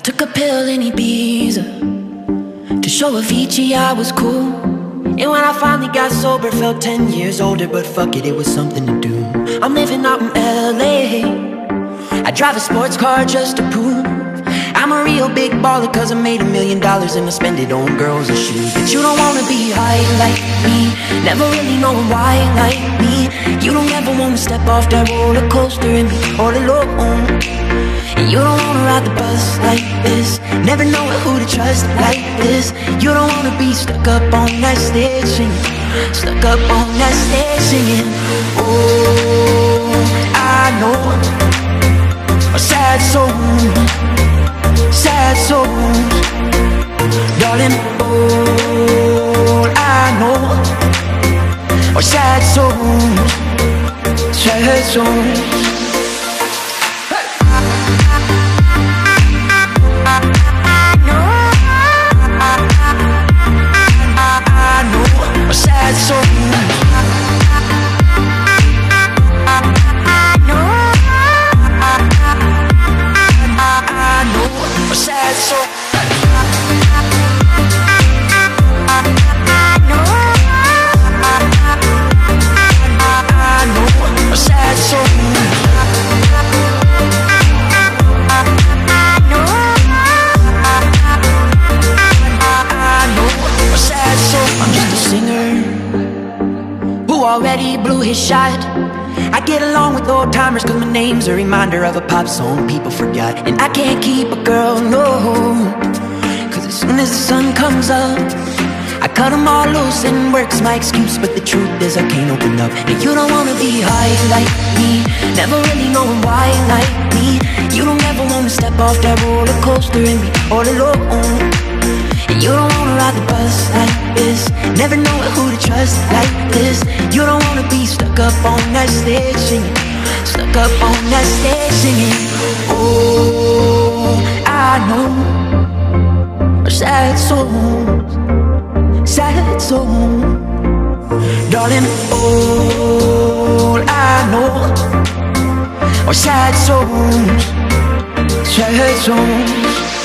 Took a pill in Ibiza to show Avicii I was cool. And when I finally got sober, felt 10 years older. But fuck it, it was something to do. I'm living out in LA. I drive a sports car just to prove I'm a real big baller, cause I made $1 million and I spend it on girls and shoes. But you don't wanna be high like me, never really knowing why like me. You don't ever wanna step off that roller coaster and be all alone. And you don't wanna ride the bus like this, never knowing who to trust like this. You don't wanna be stuck up on that stage singing, stuck up on that stage singing. Oh, I know a sad soul, sad souls, darling. All I know are sad souls, sad souls. Sad souls. Sad soul. I know a sad soul. I'm just a singer who already blew his shot. I get along with old timers cause my name's a reminder of a pop song people forgot. And I can't keep a girl, no, cause as soon as the sun comes up I cut them all loose and work's my excuse. But the truth is I can't open up. And you don't wanna be high like me, never really knowing why like me. You don't ever wanna step off that roller coaster and be all alone. And you don't wanna ride the bus like this, never knowing who to trust like this. You don't wanna be stuck up on that stage singing, stuck up on that stage singing. Oh, I know are sad souls, sad souls, darling. All I know are sad souls, sad souls.